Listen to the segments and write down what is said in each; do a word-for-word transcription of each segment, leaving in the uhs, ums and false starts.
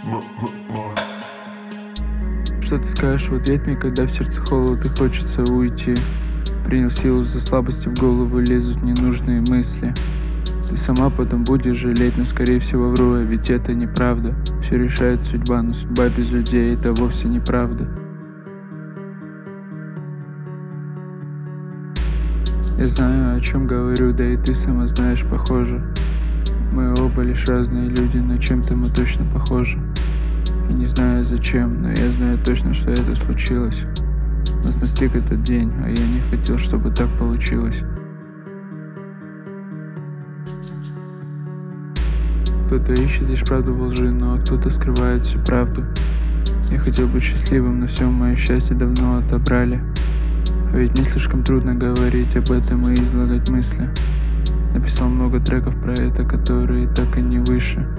Что ты скажешь в ответ мне, когда в сердце холод и хочется уйти? Принял силу за слабости, в голову лезут ненужные мысли. Ты сама потом будешь жалеть, но скорее всего вру, а ведь это неправда. Все решает судьба, но судьба без людей — это вовсе неправда. Я знаю, о чем говорю, да и ты сама знаешь, похоже. Мы оба лишь разные люди, но чем-то мы точно похожи. И не знаю зачем, но я знаю точно, что это случилось. Нас настиг этот день, а я не хотел, чтобы так получилось. Кто-то ищет лишь правду во лжи, ну а кто-то скрывает всю правду. Я хотел быть счастливым, но все мое счастье давно отобрали. А ведь мне слишком трудно говорить об этом и излагать мысли. Написал много треков про это, которые так и не вышли.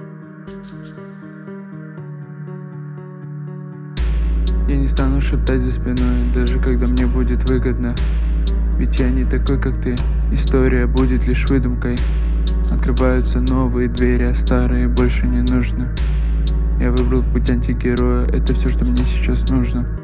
Я не стану шептать за спиной, даже когда мне будет выгодно. Ведь я не такой, как ты, история будет лишь выдумкой. Открываются новые двери, а старые больше не нужны. Я выбрал путь антигероя, это все, что мне сейчас нужно.